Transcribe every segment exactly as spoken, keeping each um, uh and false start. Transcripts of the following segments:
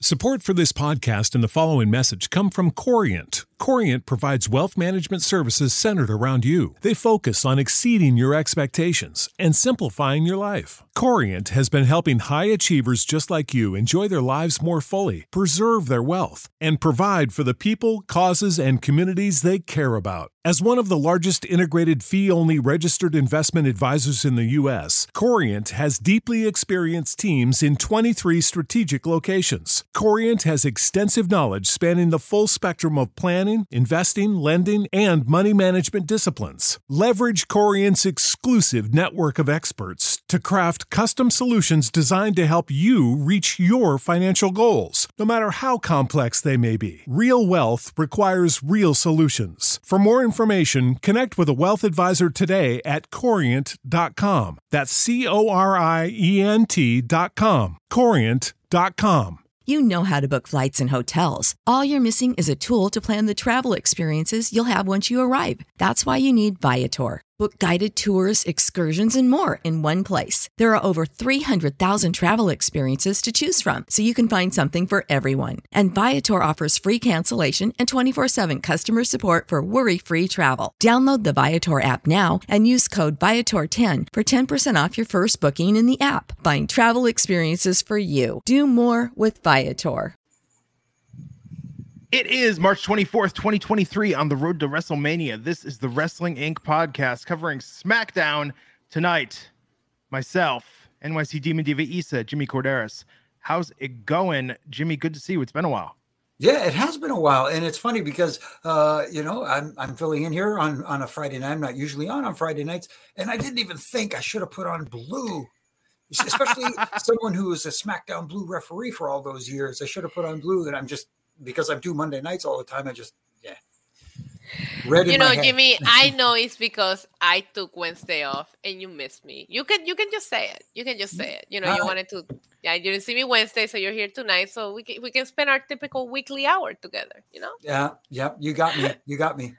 Support for this podcast and the following message come from Corient. Corient provides wealth management services centered around you. They focus on exceeding your expectations and simplifying your life. Corient has been helping high achievers just like you enjoy their lives more fully, preserve their wealth, and provide for the people, causes, and communities they care about. As one of the largest integrated fee-only registered investment advisors in the U S, Corient has deeply experienced teams in twenty-three strategic locations. Corient has extensive knowledge spanning the full spectrum of planning, investing, lending, and money management disciplines. Leverage Corient's exclusive network of experts to craft custom solutions designed to help you reach your financial goals, no matter how complex they may be. Real wealth requires real solutions. For more information, connect with a wealth advisor today at corient dot com. That's C O R I E N T dot com. corient dot com. You know how to book flights and hotels. All you're missing is a tool to plan the travel experiences you'll have once you arrive. That's why you need Viator. Book guided tours, excursions, and more in one place. There are over three hundred thousand travel experiences to choose from, so you can find something for everyone. And Viator offers free cancellation and twenty-four seven customer support for worry-free travel. Download the Viator app now and use code Viator ten for ten percent off your first booking in the app. Find travel experiences for you. Do more with Viator. It is March twenty-fourth, twenty twenty-three on the road to WrestleMania. This is the Wrestling Incorporated podcast covering SmackDown tonight. Myself, N Y C Demon Diva Isa, Jimmy Corderas. How's it going, Jimmy? Good to see you. It's been a while. Yeah, it has been a while, and it's funny because uh, you know I'm I'm filling in here on on a Friday night. I'm not usually on on Friday nights, and I didn't even think I should have put on blue. Especially someone who was a SmackDown Blue referee for all those years. I should have put on blue, and I'm just. Because I do Monday nights all the time, I just, yeah. Red you know, Jimmy, I know it's because I took Wednesday off and you missed me. You can you can just say it. You can just say it. You know, uh, you wanted to, yeah, you didn't see me Wednesday, so you're here tonight. So we can, we can spend our typical weekly hour together, you know? Yeah, yeah, you got me. You got me.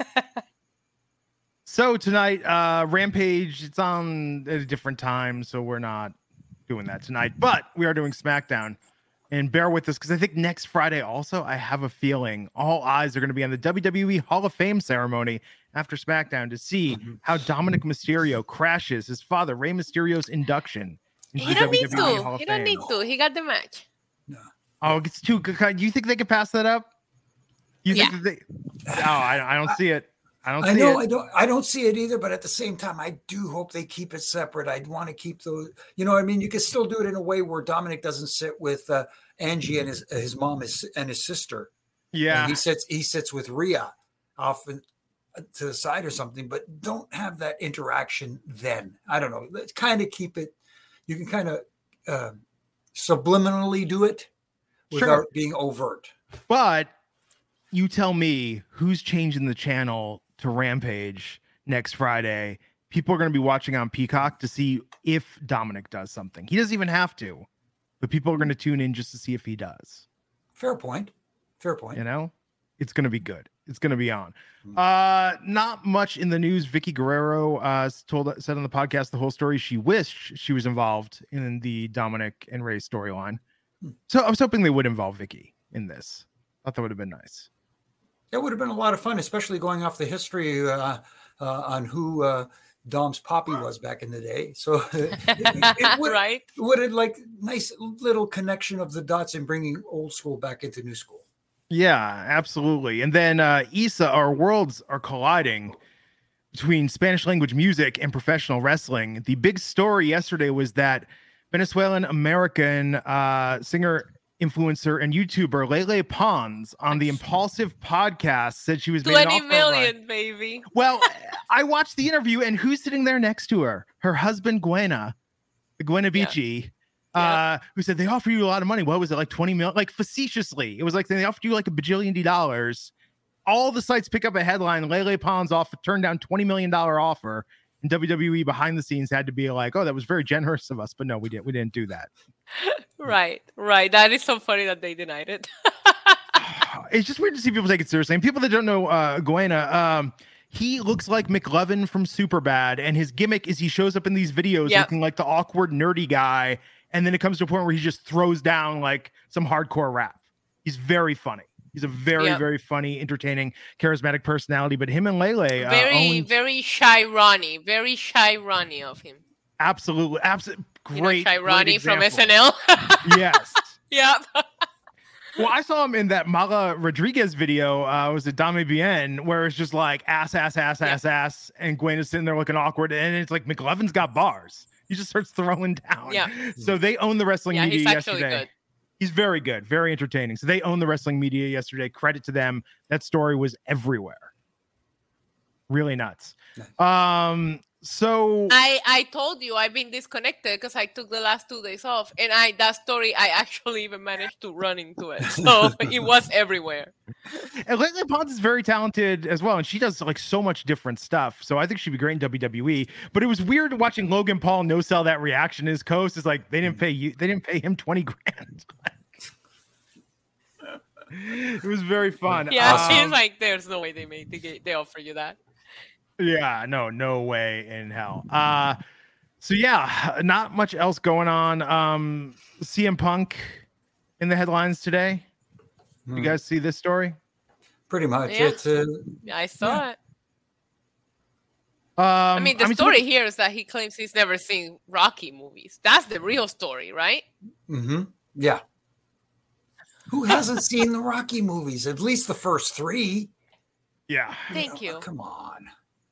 So tonight, uh, Rampage, it's on at a different time, so we're not doing that tonight. But we are doing SmackDown. And bear with us because I think next Friday also, I have a feeling all eyes are going to be on the W W E Hall of Fame ceremony after SmackDown to see mm-hmm. how Dominic Mysterio crashes his father, Rey Mysterio's induction. He don't need to. He don't need to. He got the match. No. Oh, it's too good. Do you think they could pass that up? You yeah. think that they? Oh, I, I don't see it. I don't. I see know. it. I don't. I don't see it either. But at the same time, I do hope they keep it separate. I'd want to keep those. You know, what I mean, you can still do it in a way where Dominic doesn't sit with uh, Angie and his his mom is, and his sister. Yeah, and he sits. He sits with Rhea off in, uh, to the side or something. But don't have that interaction then. I don't know. Let's kind of keep it. You can kind of uh, subliminally do it without sure. being overt. But you tell me who's changing the channel to Rampage next Friday. People are going to be watching on Peacock to see if Dominic does something. He doesn't even have to, but people are going to tune in just to see if he does. Fair point. Fair point. You know, it's going to be good. It's going to be on. Uh, not much in the news. Vicky Guerrero uh, told said on the podcast the whole story. She wished she was involved in the Dominic and Rey storyline. So I was hoping they would involve Vicky in this. I thought that would have been nice. It would have been a lot of fun, especially going off the history uh, uh, on who uh, Dom's Poppy was back in the day. So it, it would, right. would have like nice little connection of the dots and bringing old school back into new school. Yeah, absolutely. And then uh, Isa, our worlds are colliding between Spanish language music and professional wrestling. The big story yesterday was that Venezuelan American uh, singer, influencer, and YouTuber Lele Pons on the Impulsive podcast said she was twenty million, baby. Well, I watched the interview, and who's sitting there next to her? Her husband, Gwena, Gwena Beachy, yeah. uh, yeah. who said they offer you a lot of money. What was it, like twenty million? Like facetiously, it was like they offered you like a bajillion dollars. All the sites pick up a headline: Lele Pons off turned down twenty million dollar offer. And W W E behind the scenes had to be like, oh, that was very generous of us. But no, we didn't. We didn't do that. Right, right. That is so funny that they denied it. It's just weird to see people take it seriously. And people that don't know uh, Gwena, um, he looks like McLovin from Superbad. And his gimmick is he shows up in these videos yep. looking like the awkward, nerdy guy. and then it comes to a point where he just throws down like some hardcore rap. He's very funny. He's a very, yep. very funny, entertaining, charismatic personality. But him and Lele, very, uh, own... very shy Ronnie, very shy Ronnie of him. Absolutely, absolutely great. You know, shy Ronnie from S N L. Yes. Yeah. Well, I saw him in that Mala Rodriguez video. Uh, was it Dame Bien, where it's just like ass, ass, ass, yeah. ass, ass, and Gwen is sitting there looking awkward, and it's like McLovin's got bars. He just starts throwing down. Yeah. So they own the wrestling yeah, media he's actually yesterday. Good. He's very good, very entertaining. So they own the wrestling media yesterday. Credit to them. That story was everywhere. Really nuts. Um. So I I told you I've been disconnected because I took the last two days off, and I that story I actually even managed to run into it, so it was everywhere. And Lele Pons is very talented as well, and she does like so much different stuff. So I think she'd be great in W W E. But it was weird watching Logan Paul no sell that reaction. His coast is like they didn't pay you, they didn't pay him twenty grand. It was very fun. Yeah, um, she's like, there's no way they made the game. They offer you that. Yeah, no, no way in hell. Uh, so yeah, not much else going on. Um, C M Punk in the headlines today. Hmm. You guys see this story? Pretty much. Yeah. It's uh, yeah, I saw yeah. it. Um, I mean, the I mean, story so- here is that he claims he's never seen Rocky movies. That's the real story, right? Mm-hmm. Yeah. Who hasn't seen the Rocky movies? At least the first three. Yeah. Thank you. Oh, come on.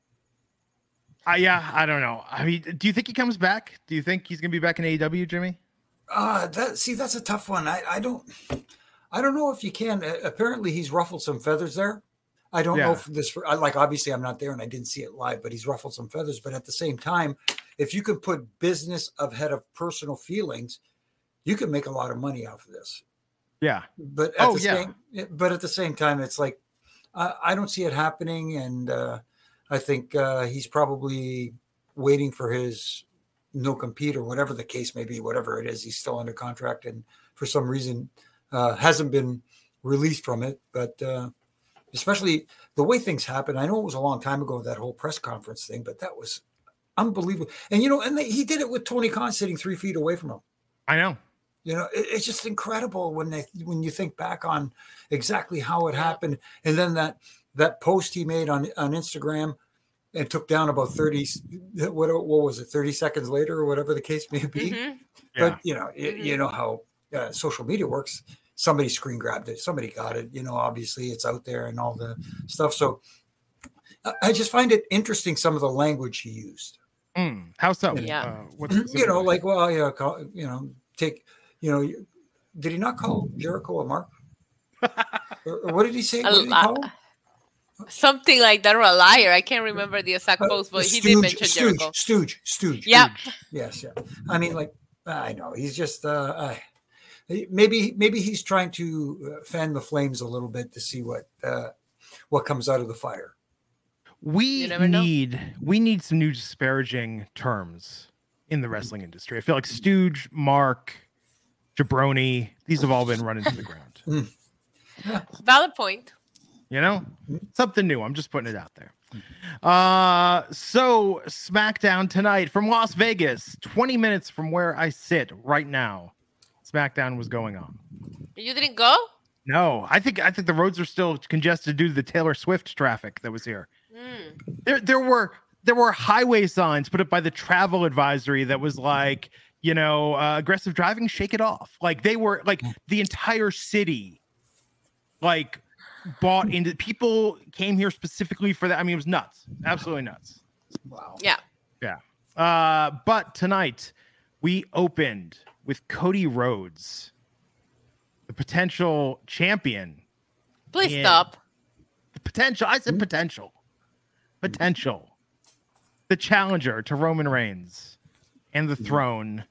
Uh, yeah, I don't know. I mean, do you think he comes back? Do you think he's gonna be back in A E W, Jimmy? Uh that see, that's a tough one. I, I don't, I don't know if you can. Uh, apparently, he's ruffled some feathers there. I don't Yeah. know if this. Like, obviously, I'm not there and I didn't see it live, but he's ruffled some feathers. But at the same time, if you can put business ahead of personal feelings, you can make a lot of money off of this. Yeah. But at oh the yeah. same, but at the same time, it's like I, I don't see it happening, and. uh I think uh, he's probably waiting for his no compete or whatever the case may be, whatever it is. He's still under contract and for some reason uh, hasn't been released from it. But uh, especially the way things happen, I know it was a long time ago, that whole press conference thing, but that was unbelievable. And, you know, and they, he did it with Tony Khan sitting three feet away from him. I know. You know, it, it's just incredible when they when you think back on exactly how it happened. And then that that post he made on, on Instagram and took down about thirty, what, what was it, thirty seconds later or whatever the case may be. Mm-hmm. Yeah. But, you know, Mm-hmm. it, you know how uh, social media works. Somebody screen grabbed it. Somebody got it. You know, obviously it's out there and all the stuff. So I just find it interesting, some of the language he used. Mm, how so? Yeah. Uh, what's You know, like, well, you know, call, you know, take, you know, did he not call Jericho a mark? or, or what did he say? A What did he lot. call him? Something like that, or a liar. I can't remember the exact Uh, post, but he stooge, did mention stooge, Jericho. Stooge, stooge. Yeah. Yes, yeah. I mean, like, I know he's just uh, uh maybe maybe he's trying to uh, fan the flames a little bit to see what uh, what comes out of the fire. We need we need some new disparaging terms in the wrestling industry. I feel like stooge, mark, jabroni, these have all been run into the ground. Mm. Valid point. You know, something new. I'm just putting it out there. Uh, so SmackDown tonight from Las Vegas, twenty minutes from where I sit right now. SmackDown was going on. You didn't go? No, I think I think the roads are still congested due to the Taylor Swift traffic that was here. Mm. There, there were there were highway signs put up by the travel advisory that was like, you know, uh, aggressive driving, shake it off. Like they were like the entire city, like. Bought into people came here specifically for that. I mean, it was nuts, absolutely nuts. Wow. Yeah. Yeah. Uh, but tonight we opened with Cody Rhodes, the potential champion. Please stop. The potential. I said potential. Potential. The challenger to Roman Reigns and the throne.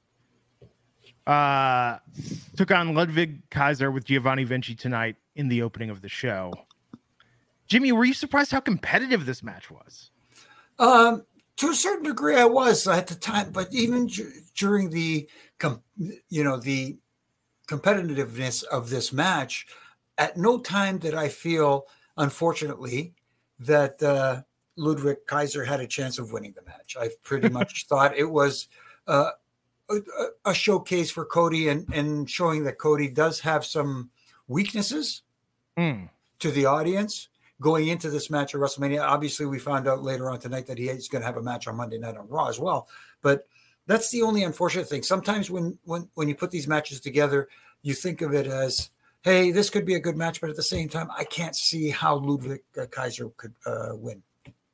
Uh, took on Ludwig Kaiser with Giovanni Vinci tonight in the opening of the show. Jimmy, were you surprised how competitive this match was? Um, to a certain degree, I was at the time, but even d- during the, com- you know, the competitiveness of this match, at no time did I feel, unfortunately, that uh, Ludwig Kaiser had a chance of winning the match. I pretty much thought it was. Uh, a, a showcase for Cody and, and showing that Cody does have some weaknesses mm. to the audience going into this match at WrestleMania. Obviously, we found out later on tonight that he is going to have a match on Monday night on Raw as well. But that's the only unfortunate thing. Sometimes when when when you put these matches together, you think of it as, hey, this could be a good match, but at the same time, I can't see how Ludwig uh, Kaiser could uh, win.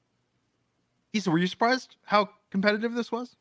Isa, were you surprised how competitive this was?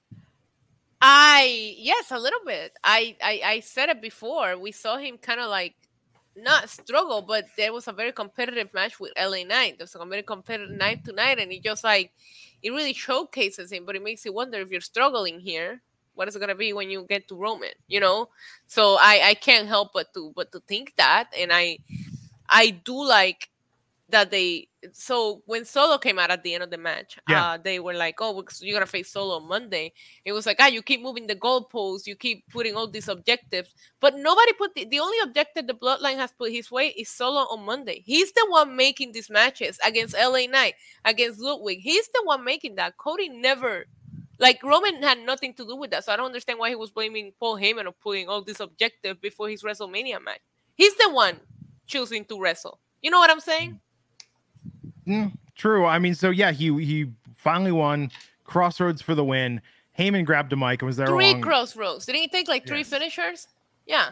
I yes, a little bit. I I, I said it before. We saw him kind of like not struggle, but there was a very competitive match with L A Knight. There was a very competitive night tonight, and it just like it really showcases him. But it makes you wonder if you're struggling here, what is it gonna be when you get to Roman? You know, so I I can't help but to but to think that, and I I do like that they. So when Solo came out at the end of the match, yeah. uh, they were like, "Oh, you're gonna face Solo on Monday." It was like, "Ah, you keep moving the goalposts, you keep putting all these objectives, but nobody put the, the only objective the Bloodline has put his way is Solo on Monday. He's the one making these matches against L A Knight, against Ludwig. He's the one making that. Cody never, like Roman had nothing to do with that. So I don't understand why he was blaming Paul Heyman of putting all these objectives before his WrestleMania match. He's the one choosing to wrestle. You know what I'm saying?" Mm, true. I mean, so yeah, he he finally won. Crossroads for the win. Heyman grabbed a mic and was there. Three along... crossroads. Didn't he take like three yes. finishers? Yeah.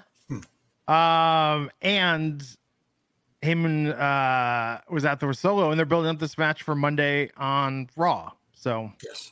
Um, and Heyman uh, was at the Solo, and they're building up this match for Monday on Raw. So yes,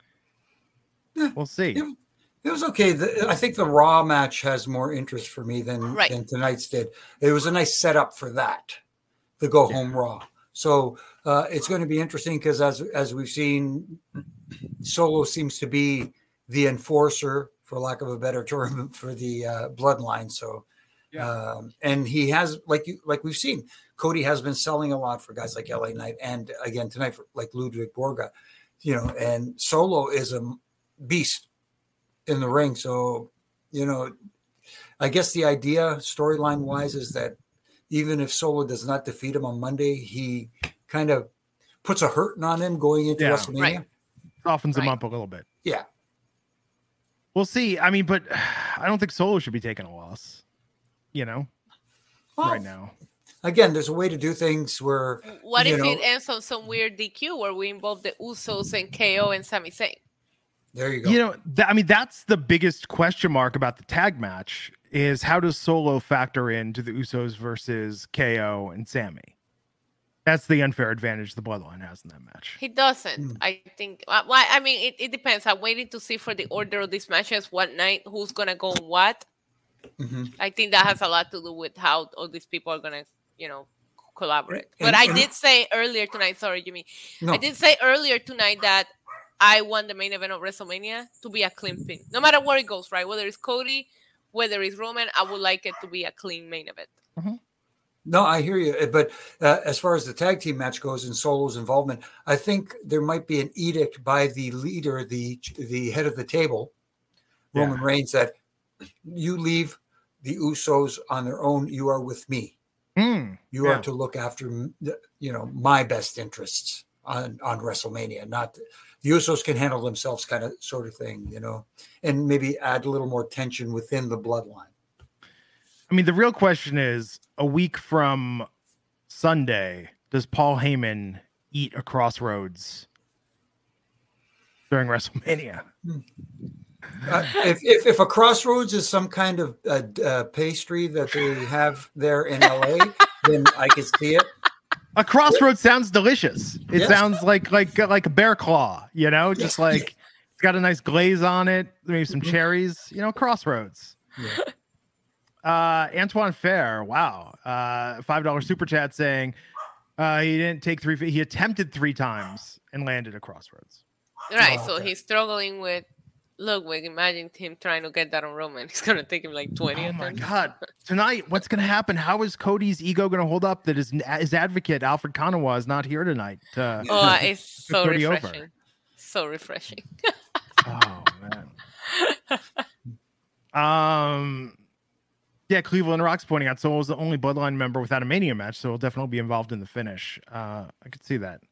yeah, we'll see. It, it was okay. The, I think the Raw match has more interest for me than, right. than tonight's did. It was a nice setup for that, the go home yeah. Raw. So uh, it's going to be interesting because as as we've seen, Solo seems to be the enforcer, for lack of a better term, for the uh, Bloodline. So, yeah. um, and he has, like you, like we've seen, Cody has been selling a lot for guys like L A Knight, and again tonight for like Ludwig Borga, you know. And Solo is a beast in the ring. So, you know, I guess the idea storyline wise is that even if Solo does not defeat him on Monday, he kind of puts a hurting on him going into yeah, WrestleMania. Right. Softens right. him up a little bit. Yeah. We'll see. I mean, but I don't think Solo should be taking a loss, you know, well, right now. Again, there's a way to do things where. What if know, it ends on some weird D Q where we involve the Usos and K O and Sami Zayn? There you go. You know, th- I mean, that's the biggest question mark about the tag match. Is how does Solo factor into the Usos versus K O and Sammy? That's the unfair advantage the Bloodline has in that match. He doesn't. Mm. I think. Well, I mean, it, it depends. I'm waiting to see for the order of these matches, what night, who's going to go on what. Mm-hmm. I think that has a lot to do with how all these people are going to, you know, collaborate. And, but I and, did say earlier tonight, sorry, Jimmy. No. I did say earlier tonight that I want the main event of WrestleMania to be a clean pin. No matter where it goes, right? Whether it's Cody, whether it's Roman, I would like it to be a clean main event. Mm-hmm. No, I hear you. But uh, as far as the tag team match goes and Solo's involvement, I think there might be an edict by the leader, the the head of the table, yeah. Roman Reigns, that you leave the Usos on their own. You are with me. Mm, you yeah. are to look after, you know, my best interests on, on WrestleMania, not the Usos can handle themselves kind of sort of thing, you know, and maybe add a little more tension within the Bloodline. I mean, the real question is, a week from Sunday, does Paul Heyman eat a Crossroads during WrestleMania? Uh, if, if if a Crossroads is some kind of uh, uh, pastry that they have there in L A, then I could see it. A Crossroads sounds delicious. It yes. sounds like like like a bear claw, you know, just like it's got a nice glaze on it, maybe some cherries, you know, Crossroads. Yeah. Uh, Antoine Fair, wow, uh, five dollar super chat saying uh, he didn't take three. He attempted three times and landed a Crossroads. Right, oh, so okay. he's struggling with Ludwig. Imagine him trying to get that on Roman. It's gonna take him like twenty. Oh my god! Tonight, what's gonna happen? How is Cody's ego gonna hold up? That his his advocate Alfred Kanawa is not here tonight. To, oh, it's so refreshing. Over. So refreshing. Oh man. Um. Yeah, Cleveland Rock's pointing out Solo's the only Bloodline member without a Mania match, so he'll definitely be involved in the finish. Uh, I could see that.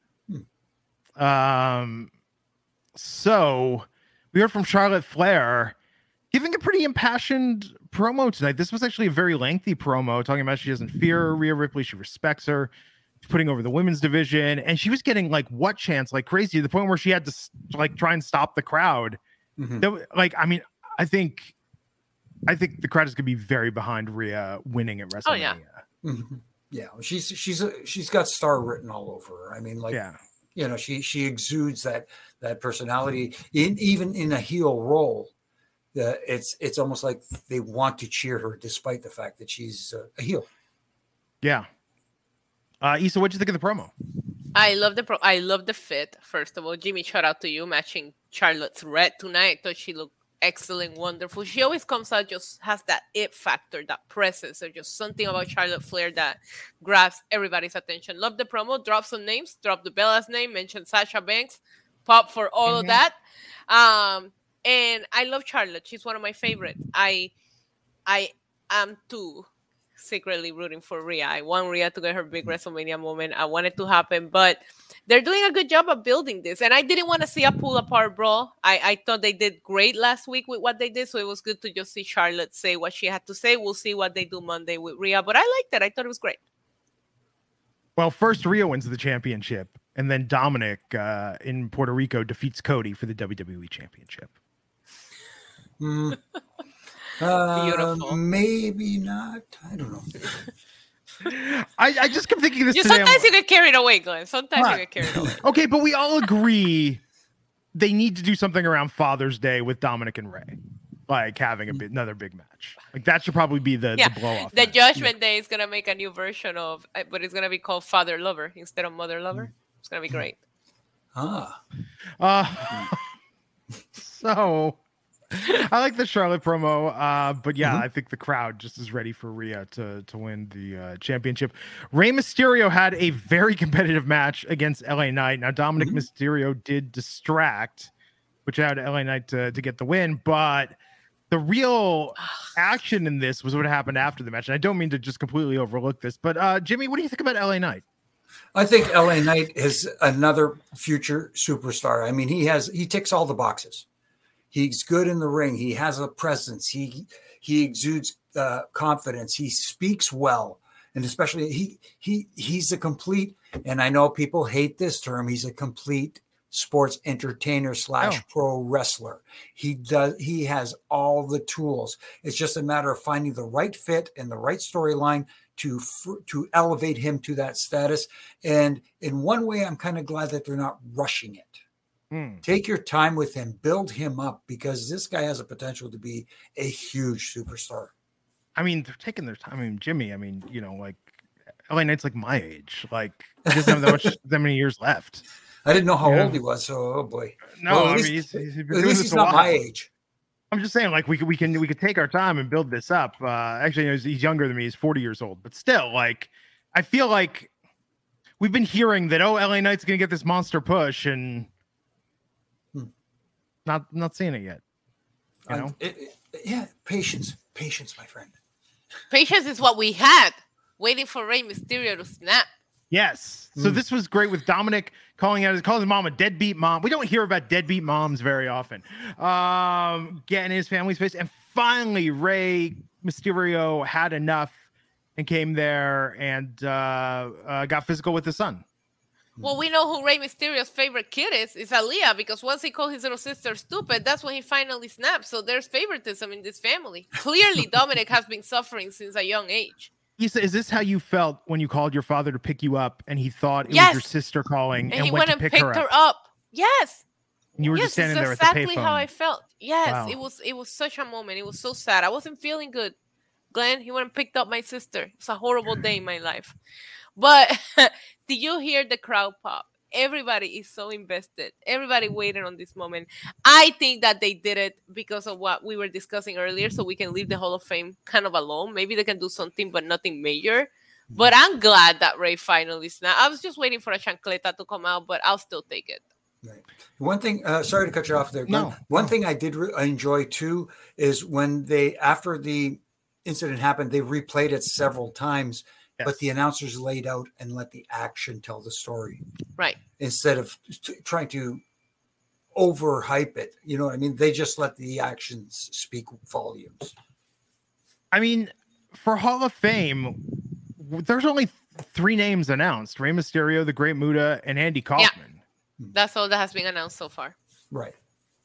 Hmm. Um. So we heard from Charlotte Flair giving a pretty impassioned promo tonight. This was actually a very lengthy promo talking about she doesn't fear Rhea Ripley. She respects her. She's putting over the women's division. And she was getting like what chants like crazy to the point where she had to like try and stop the crowd. Mm-hmm. That, like, I mean, I think I think the crowd is going to be very behind Rhea winning at WrestleMania. Oh, yeah. Mm-hmm. Yeah. She's, she's, a, she's got star written all over her. I mean, like, yeah. you know, she, she exudes that, that personality in, even in a heel role. Uh, it's it's almost like they want to cheer her despite the fact that she's uh, a heel. Yeah. Uh, Issa, what'd you think of the promo? I love the pro. I love the fit. First of all, Jimmy, shout out to you matching Charlotte's red tonight. I thought she looked excellent, wonderful. She always comes out, just has that it factor, that presence, or just something about Charlotte Flair that grabs everybody's attention. Love the promo. Drop some names. Drop the Bella's name. Mention Sasha Banks. Pop for all mm-hmm. of that. Um. And I love Charlotte. She's one of my favorites. I I am too secretly rooting for Rhea. I want Rhea to get her big WrestleMania moment. I want it to happen. But they're doing a good job of building this. And I didn't want to see a pull-apart brawl. I, I thought they did great last week with what they did. So it was good to just see Charlotte say what she had to say. We'll see what they do Monday with Rhea. But I liked it. I thought it was great. Well, first Rhea wins the championship. And then Dominic uh, in Puerto Rico defeats Cody for the W W E championship. Mm. Uh, maybe not. I don't know. I, I just kept thinking this. You, today. Sometimes you get carried away, Glenn. Sometimes what? you get carried away. Okay, but we all agree they need to do something around Father's Day with Dominic and Ray, like having a bit, another big match. Like that should probably be the, yeah. the blow off. The match. Judgment yeah. Day is gonna make a new version of, but it's gonna be called Father Lover instead of Mother Lover. It's gonna be great. Ah. Uh, so. I like the Charlotte promo, uh, but yeah, mm-hmm. I think the crowd just is ready for Rhea to to win the uh, championship. Rey Mysterio had a very competitive match against L A Knight. Now, Dominic mm-hmm. Mysterio did distract, which allowed L A Knight to, to get the win, but the real action in this was what happened after the match. And I don't mean to just completely overlook this, but uh, Jimmy, what do you think about L A Knight? I think L A Knight is another future superstar. I mean, he has he ticks all the boxes. He's good in the ring. He has a presence. He he exudes uh, confidence. He speaks well, and especially he he he's a complete. And I know people hate this term. He's a complete sports entertainer slash oh. pro wrestler. He does. He has all the tools. It's just a matter of finding the right fit and the right storyline to to elevate him to that status. And in one way, I'm kind of glad that they're not rushing it. Take your time with him, build him up, because this guy has a potential to be a huge superstar. I mean, they're taking their time. I mean, Jimmy, I mean, you know, like L A Knight's like my age. Like, he doesn't have that much, that many years left. I didn't know how yeah. old he was, so oh boy. No, well, I least, mean, he's, he's, he's at least he's not my age. I'm just saying, like, we can we can we could take our time and build this up. Uh, actually, he's, he's younger than me. He's forty years old, but still, like, I feel like we've been hearing that oh, L A Knight's gonna get this monster push, and hmm. not not seeing it yet. You know, uh, it, it, yeah, patience, patience, my friend. Patience is what we had, waiting for Rey Mysterio to snap. Yes. So mm. this was great with Dominic calling out his calling his mom a deadbeat mom. We don't hear about deadbeat moms very often. Um, getting his family's face, and finally Rey Mysterio had enough and came there and uh, uh, got physical with his son. Well, we know who Rey Mysterio's favorite kid is. It's Aaliyah, because once he called his little sister stupid, that's when he finally snapped. So there's favoritism in this family. Clearly, Dominic has been suffering since a young age. Issa, is this how you felt when you called your father to pick you up and he thought it yes. was your sister calling and, and he went, went to and pick picked her, her up? up? Yes. And you were yes, just standing it's there exactly at the payphone. how I felt. Yes, wow. it was it was such a moment. It was so sad. I wasn't feeling good. Glenn, he went and picked up my sister. It's a horrible day in my life. But did you hear the crowd pop? Everybody is so invested. Everybody waited on this moment. I think that they did it because of what we were discussing earlier, so we can leave the Hall of Fame kind of alone. Maybe they can do something, but nothing major. But I'm glad that Rey finally snapped. I was just waiting for a chancleta to come out, but I'll still take it. Right. One thing, uh, sorry to cut you off there. No, one no. thing I did re- enjoy too is when they, after the incident happened, they replayed it several times. Yes. But the announcers laid out and let the action tell the story. Right. Instead of t- trying to overhype it. You know what I mean? They just let the actions speak volumes. I mean, for Hall of Fame, there's only three names announced: Rey Mysterio, the Great Muta, and Andy Kaufman. Yeah. That's all that has been announced so far. Right.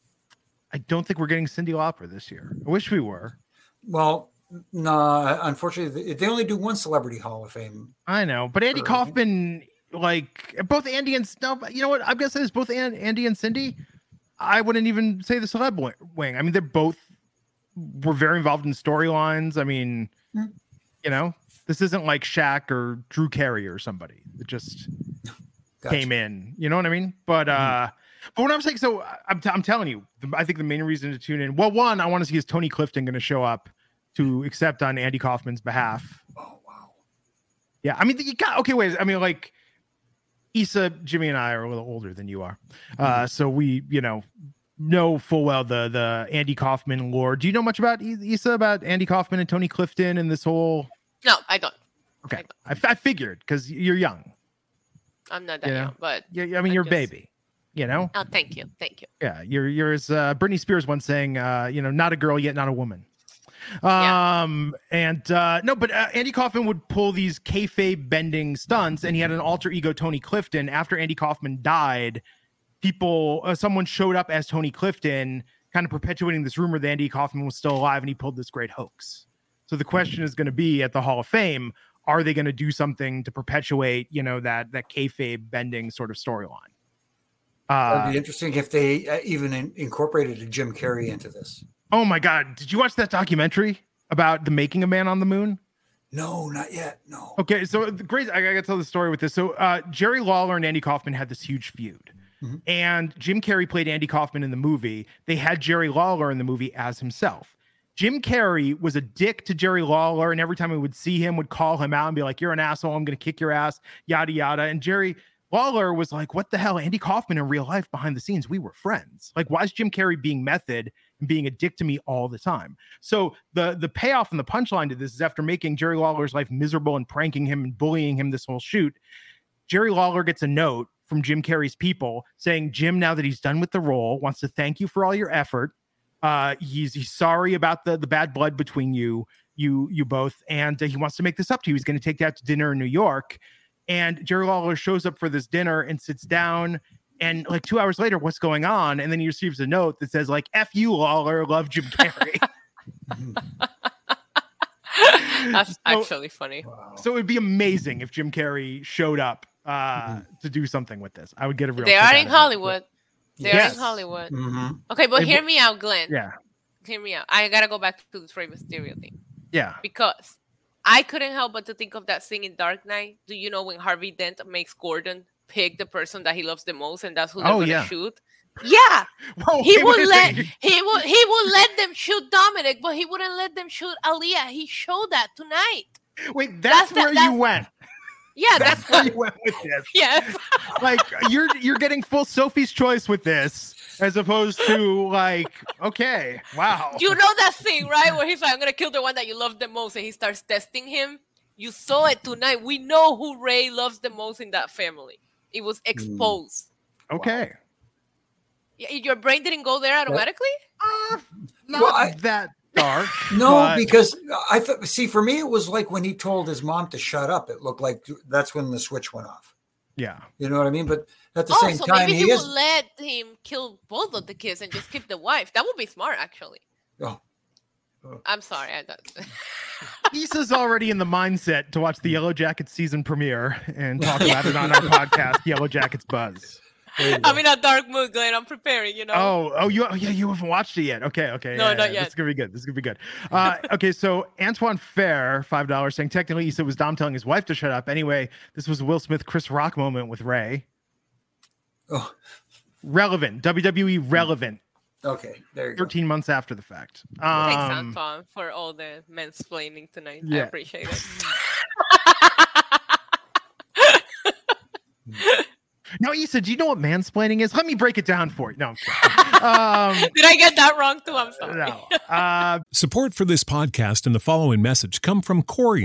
I don't think we're getting Cyndi Lauper this year. I wish we were. Well, no, unfortunately, they only do one Celebrity Hall of Fame. I know, but Andy Kaufman, like both Andy and no, you know what? I'm gonna say this: both Andy and Cyndi. I wouldn't even say the celeb wing. I mean, they're both were very involved in storylines. I mean, mm. you know, this isn't like Shaq or Drew Carey or somebody that just gotcha. came in. You know what I mean? But uh, mm. but what I'm saying, so I'm t- I'm telling you, I think the main reason to tune in. Well, one, I want to see is Tony Clifton going to show up to accept on Andy Kaufman's behalf. Oh wow. Yeah, I mean, you got okay. Wait, I mean, like. Issa, Jimmy, and I are a little older than you are, uh, so we, you know, know full well the the Andy Kaufman lore. Do you know much about Issa, about Andy Kaufman and Tony Clifton and this whole? No, I don't. Okay, I, don't. I, f- I figured because you're young. I'm not that you young, know? but yeah, I mean, I'm you're just... a baby. You know. Oh, thank you, thank you. Yeah, you're you're as uh, Britney Spears once saying, uh, you know, not a girl yet, not a woman. Yeah. Um and uh no, but uh, Andy Kaufman would pull these kayfabe bending stunts, and he had an alter ego, Tony Clifton. After Andy Kaufman died, people, uh, someone showed up as Tony Clifton, kind of perpetuating this rumor that Andy Kaufman was still alive, and he pulled this great hoax. So the question is going to be at the Hall of Fame: are they going to do something to perpetuate, you know, that that kayfabe bending sort of storyline? Uh, It'd be interesting if they uh, even in, incorporated a Jim Carrey into this. Oh my God. Did you watch that documentary about the making of Man on the Moon? No, not yet. No. Okay. So the great, I gotta tell the story with this. So uh, Jerry Lawler and Andy Kaufman had this huge feud, mm-hmm. and Jim Carrey played Andy Kaufman in the movie. They had Jerry Lawler in the movie as himself. Jim Carrey was a dick to Jerry Lawler, and every time he would see him, would call him out and be like, "You're an asshole. I'm going to kick your ass," yada, yada. And Jerry Lawler was like, what the hell? Andy Kaufman in real life, behind the scenes, we were friends. Like, why is Jim Carrey being method and being a dick to me all the time? So the the payoff and the punchline to this is, after making Jerry Lawler's life miserable and pranking him and bullying him this whole shoot, Jerry Lawler gets a note from Jim Carrey's people saying, Jim, now that he's done with the role, wants to thank you for all your effort. Uh, he's he's sorry about the, the bad blood between you, you, you both, and uh, he wants to make this up to you. He's going to take you out to dinner in New York. And Jerry Lawler shows up for this dinner and sits down, and like two hours later, what's going on? And then he receives a note that says, like, F you, Lawler, love Jim Carrey. That's so, actually funny. So it would be amazing if Jim Carrey showed up uh, mm-hmm. to do something with this. I would get a real. They are in Hollywood. They yes. are in Hollywood. Mm-hmm. Okay, but they, hear me out, Glenn. Yeah. Hear me out. I gotta go back to this Rey Mysterio thing. Yeah. Because I couldn't help but to think of that scene in Dark Knight. Do you know when Harvey Dent makes Gordon pick the person that he loves the most, and that's who they're oh, gonna yeah. shoot? Yeah, Whoa, he wait, would wait, let wait. he would he would let them shoot Dominic, but he wouldn't let them shoot Aaliyah. He showed that tonight. Wait, that's, that's where that, you that's, went. Yeah, that's, that's where you went with this. Yes, like you're you're getting full Sophie's Choice with this, as opposed to like, okay, wow. You know that scene, right, where he's like, "I'm gonna kill the one that you love the most," and he starts testing him. You saw it tonight. We know who Rey loves the most in that family. It was exposed. Okay. Wow. Your brain didn't go there automatically? Uh, not well, I, that dark. No, but... because I thought, see, for me, it was like when he told his mom to shut up. It looked like that's when the switch went off. Yeah. You know what I mean? But at the oh, same so time, maybe he, he would is... let him kill both of the kids and just keep the wife. That would be smart, actually. Oh. I'm sorry. I got Issa's already in the mindset to watch the Yellow Jackets season premiere and talk about it on our podcast, Yellow Jackets Buzz. I'm in a dark mood, Glenn. I'm preparing, you know. Oh, oh, you, oh, yeah, you haven't watched it yet. Okay, okay. No, yeah, not yeah. yet. This is gonna be good. This is gonna be good. Uh, okay, so Antoine Fair, five dollars, saying technically Issa was Dom telling his wife to shut up. Anyway, this was a Will Smith, Chris Rock moment with Rey. Oh, relevant. W W E relevant. Okay, there you thirteen go. months after the fact. Um, Thanks, Um, Antoine, for all the mansplaining tonight. Yeah. I appreciate it. Now, Issa, do you know what mansplaining is? Let me break it down for you. No, I'm sorry. Um, Did I get that wrong too? I'm sorry. No. Uh, Support for this podcast and the following message come from Corient.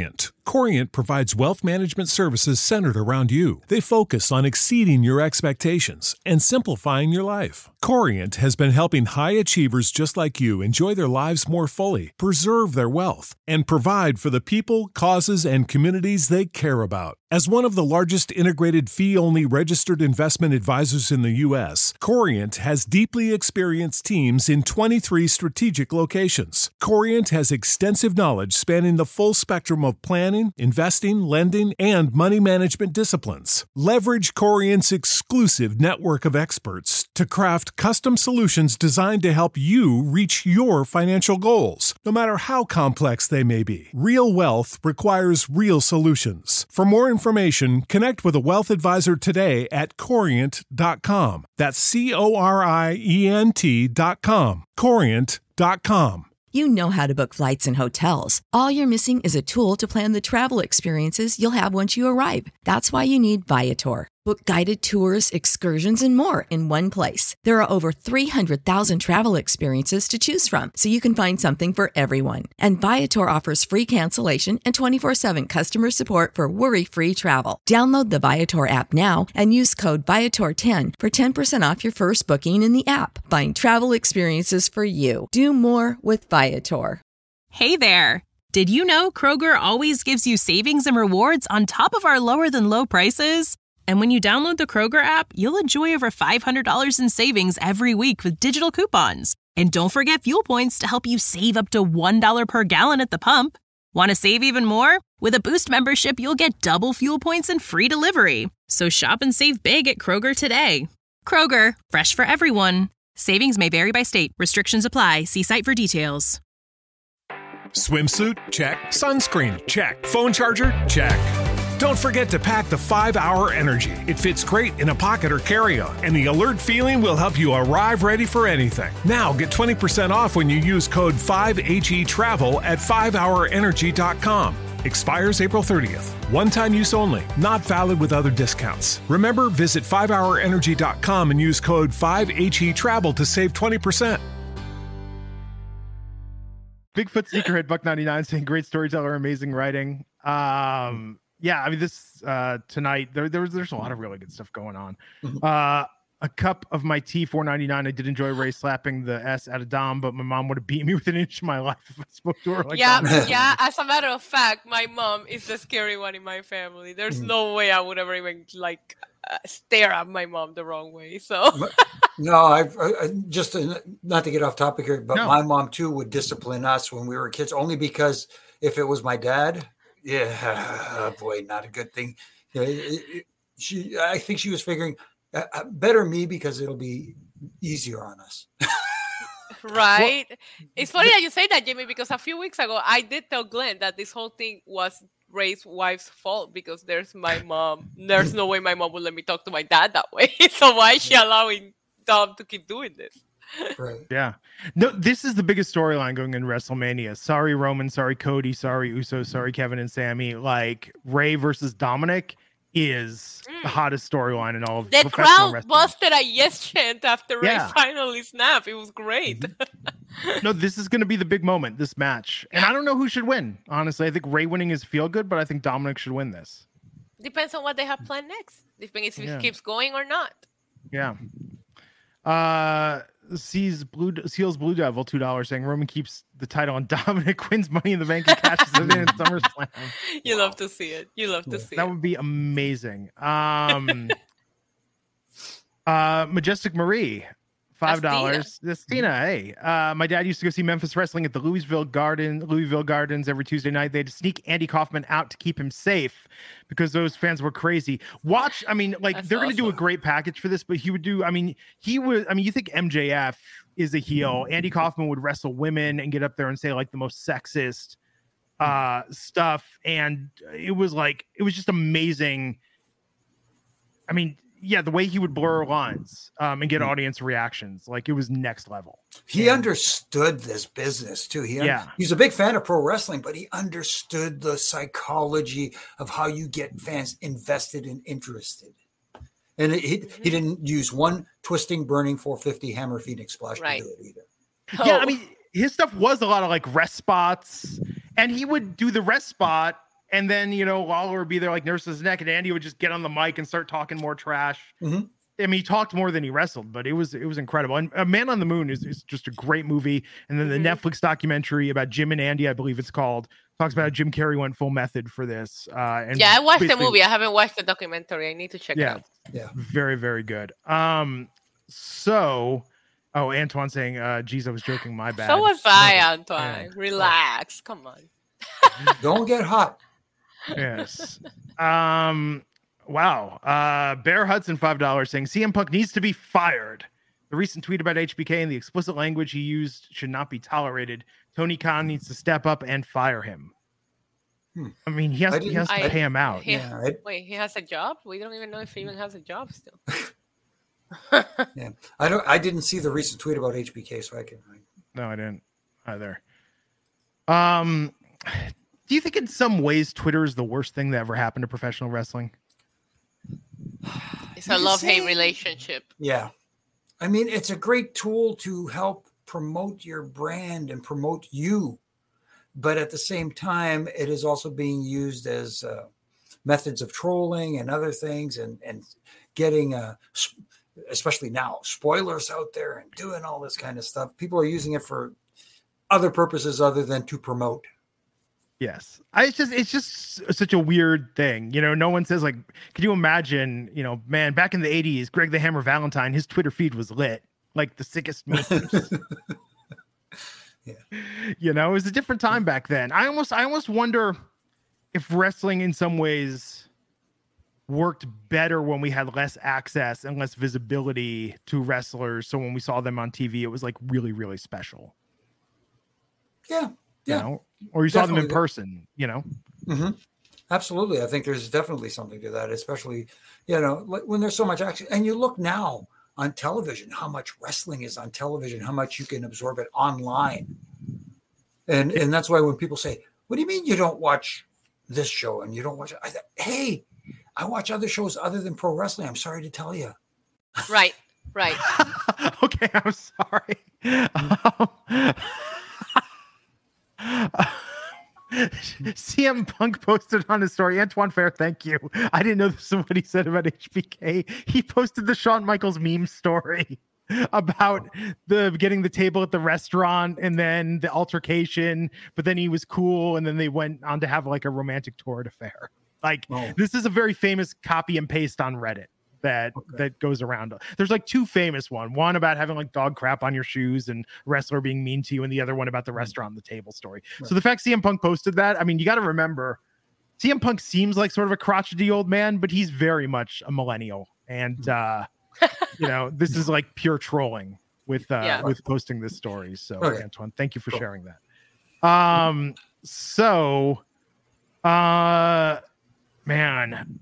Corient provides wealth management services centered around you. They focus on exceeding your expectations and simplifying your life. Corient has been helping high achievers just like you enjoy their lives more fully, preserve their wealth, and provide for the people, causes, and communities they care about. As one of the largest integrated fee-only registered investment advisors in the U S, Corient has deeply experienced teams in twenty-three strategic locations. Corient has extensive knowledge spanning the full spectrum of planning, investing, lending, and money management disciplines. Leverage Corient's exclusive network of experts to craft custom solutions designed to help you reach your financial goals, no matter how complex they may be. Real wealth requires real solutions. For more information, connect with a wealth advisor today at corient dot com. That's C O R I E N T dot com. corient dot com. You know how to book flights and hotels. All you're missing is a tool to plan the travel experiences you'll have once you arrive. That's why you need Viator. Book guided tours, excursions, and more in one place. There are over three hundred thousand travel experiences to choose from, so you can find something for everyone. And Viator offers free cancellation and twenty-four seven customer support for worry-free travel. Download the Viator app now and use code Viator ten for ten percent off your first booking in the app. Find travel experiences for you. Do more with Viator. Hey there! Did you know Kroger always gives you savings and rewards on top of our lower-than-low prices? And when you download the Kroger app, you'll enjoy over five hundred dollars in savings every week with digital coupons. And don't forget fuel points to help you save up to one dollar per gallon at the pump. Want to save even more? With a Boost membership, you'll get double fuel points and free delivery. So shop and save big at Kroger today. Kroger, fresh for everyone. Savings may vary by state. Restrictions apply. See site for details. Swimsuit? Check. Sunscreen? Check. Phone charger? Check. Don't forget to pack the five hour Energy. It fits great in a pocket or carry-on, and the alert feeling will help you arrive ready for anything. Now get twenty percent off when you use code five H E travel at five hour energy dot com. Expires April thirtieth. One-time use only. Not valid with other discounts. Remember, visit five hour energy dot com and use code five H E travel to save twenty percent. Bigfoot Sneakerhead Buck ninety-nine saying great storyteller, amazing writing. Um, yeah, I mean this uh, tonight there, there was there's a lot of really good stuff going on. Uh, a cup of my tea, four ninety-nine. I did enjoy Ray slapping the S out of Dom, but my mom would have beat me with an inch of my life if I spoke to her like yeah, that. Yeah, as a matter of fact, my mom is the scary one in my family. There's no way I would ever even like uh, stare at my mom the wrong way. So no, I, I just uh, not to get off topic here, but no. my mom too would discipline us when we were kids, only because if it was my dad, yeah, oh boy, not a good thing. You know, it, it, she, I think she was figuring uh, better me because it'll be easier on us. Right. Well, it's funny that you say that, Jimmy, because a few weeks ago I did tell Glenn that this whole thing was Ray's wife's fault because there's my mom. There's no way my mom would let me talk to my dad that way. So why is she allowing Dom to keep doing this? Right. Yeah. No, this is the biggest storyline going in WrestleMania. Sorry, Roman. Sorry, Cody. Sorry, Uso. Sorry, Kevin and Sammy. Like Ray versus Dominic is mm. the hottest storyline in all of the crowd wrestling. Busted a yes chant after yeah. Ray finally snapped. It was great. Mm-hmm. No, this is going to be the big moment, this match. And I don't know who should win. Honestly, I think Ray winning is feel good, but I think Dominic should win this. Depends on what they have planned next. Depends if yeah. it keeps going or not. Yeah. Uh, sees blue seals Blue Devil two dollars saying Roman keeps the title and Dominic wins Money in the Bank and catches it in SummerSlam. You wow. love to see it. You love to see that it. That would be amazing. Um, uh, Majestic Marie. Five dollars. That's Tina. Hey, uh, my dad used to go see Memphis Wrestling at the Louisville Garden, Louisville Gardens every Tuesday night. They had to sneak Andy Kaufman out to keep him safe because those fans were crazy. Watch, I mean, like That's they're awesome. Going to do a great package for this, but he would do. I mean, he would. I mean, you think M J F is a heel? Andy Kaufman would wrestle women and get up there and say like the most sexist uh, stuff, and it was like it was just amazing. I mean. Yeah, the way he would blur lines um, and get audience reactions, like it was next level. He and, understood this business too. He yeah. he's a big fan of pro wrestling, but he understood the psychology of how you get fans invested and interested. And it, he he didn't use one twisting, burning four fifty hammer Phoenix splash right. to do it either. Oh. Yeah, I mean his stuff was a lot of like rest spots, and he would do the rest spot. And then, you know, Lawler would be there like nurse his neck, and Andy would just get on the mic and start talking more trash. Mm-hmm. I mean, he talked more than he wrestled, but it was it was incredible. And uh, Man on the Moon is, is just a great movie. And then mm-hmm. the Netflix documentary about Jim and Andy, I believe it's called, talks about how Jim Carrey went full method for this. Uh, and yeah, I watched the movie. I haven't watched the documentary. I need to check yeah, it out. Yeah, very, very good. Um, so, oh, Antoine saying, uh, geez, I was joking. My bad. So was I, Antoine. Yeah. Relax. Come on. Don't get hot. Yes. Um, wow. Uh, Bear Hudson, five dollars saying C M Punk needs to be fired. The recent tweet about H B K and the explicit language he used should not be tolerated. Tony Khan needs to step up and fire him. Hmm. I mean, he has, he has to I, pay him out. He, yeah, I, wait, he has a job? We don't even know if he even has a job still. yeah, I don't. I didn't see the recent tweet about H B K, so I can. I... No, I didn't either. Um, do you think in some ways Twitter is the worst thing that ever happened to professional wrestling? It's a love-hate relationship. Yeah, I mean, it's a great tool to help promote your brand and promote you, but at the same time, it is also being used as uh, methods of trolling and other things, and and getting uh, especially now spoilers out there and doing all this kind of stuff. People are using it for other purposes other than to promote. Yes. I it's just it's just such a weird thing. You know, no one says like, can you imagine, you know, man, back in the eighties, Greg the Hammer Valentine, his Twitter feed was lit. Like the sickest memes. Yeah. You know, it was a different time back then. I almost I almost wonder if wrestling in some ways worked better when we had less access and less visibility to wrestlers. So when we saw them on T V, it was like really, really special. Yeah. Yeah. You know? Or you definitely saw them in person, you know? Mm-hmm. Absolutely. I think there's definitely something to that, especially, you know, when there's so much action. And you look now on television, how much wrestling is on television, how much you can absorb it online. And and that's why when people say, what do you mean you don't watch this show and you don't watch it? I th- hey, I watch other shows other than pro wrestling. I'm sorry to tell you. Right, right. Okay, I'm sorry. Um, Uh, C M Punk posted on his story. Antoine Fair, thank you. I didn't know this is what he said about H B K. He posted the Shawn Michaels meme story about the getting the table at the restaurant and then the altercation, but then he was cool and then they went on to have like a romantic torrid affair. Like oh. This is a very famous copy and paste on Reddit that okay. that goes around. There's like two famous one one about having like dog crap on your shoes and wrestler being mean to you, and the other one about the restaurant and the table story. Right. So the fact C M Punk posted that, I mean, you got to remember C M Punk seems like sort of a crotchety old man, but he's very much a millennial, and uh you know, this is like pure trolling with uh yeah. with posting this story. So okay. Antoine, thank you for cool. sharing that. Um so uh man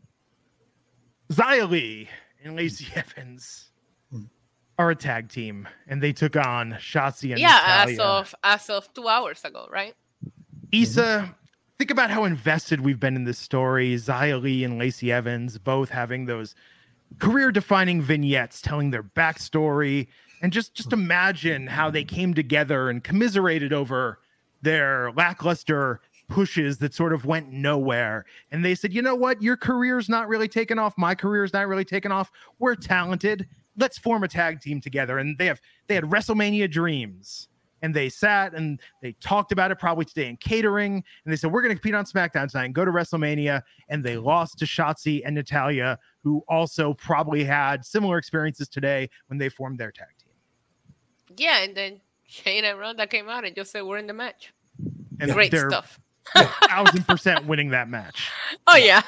Xia Li and Lacey Evans are a tag team, and they took on Shotzi and yeah, Natalya. as of as of two hours ago, right? Issa, mm-hmm. think about how invested we've been in this story. Xia Li and Lacey Evans both having those career-defining vignettes, telling their backstory, and just just imagine how they came together and commiserated over their lackluster pushes that sort of went nowhere, and they said, you know what, your career's not really taken off, my career's not really taken off, we're talented, let's form a tag team together. And they have they had WrestleMania dreams, and they sat and they talked about it probably today in catering, and they said, we're going to compete on SmackDown tonight and go to WrestleMania, and they lost to Shotzi and Natalya, who also probably had similar experiences today when they formed their tag team. Yeah, and then Shane and Ronda came out and just said, we're in the match. And great stuff. A thousand percent winning that match. Oh yeah.